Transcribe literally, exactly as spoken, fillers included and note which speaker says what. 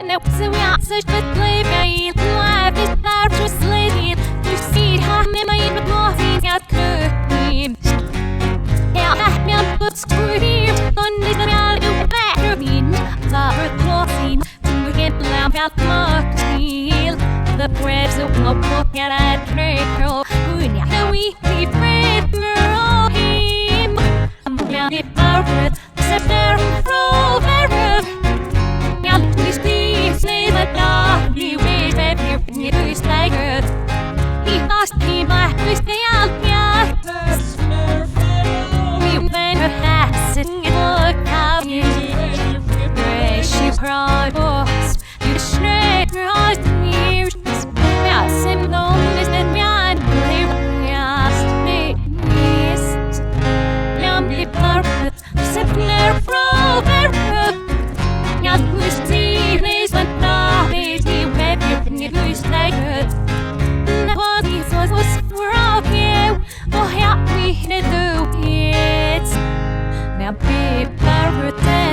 Speaker 1: now so we are such a play by life is our just lady you see how me my nothing got good yeah I am but scream on this real you better mean the closing to get lamp out much steel the breads of no book and I drink girl when you know we be bread girl him I'm down it out set there from there yeah please please say that now you wait baby you do like it he must be my please stay out yeah we better have it look how you raise you proud boss you straight right here yeah same loneliness that me and believe just me is now be perfect set there from there yeah please please but now they you baby you do like it nobody was was for you oh yeah we need to do it now be perfect